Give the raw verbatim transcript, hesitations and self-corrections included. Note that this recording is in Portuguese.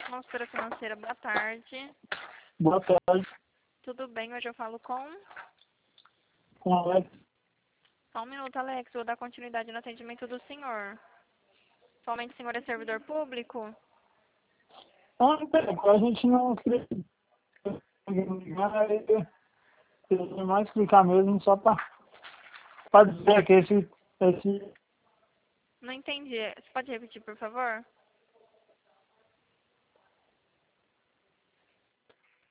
Consultora financeira, boa tarde. Boa tarde, Tudo bem? Hoje eu falo com... com o Alex. Só um minuto, Alex. Vou dar continuidade no atendimento do senhor. Somente o senhor é servidor público? Ah, não, a gente não queria ligar, eu queria mais explicar mesmo, só para dizer que esse, esse Não entendi. Você pode repetir, por favor?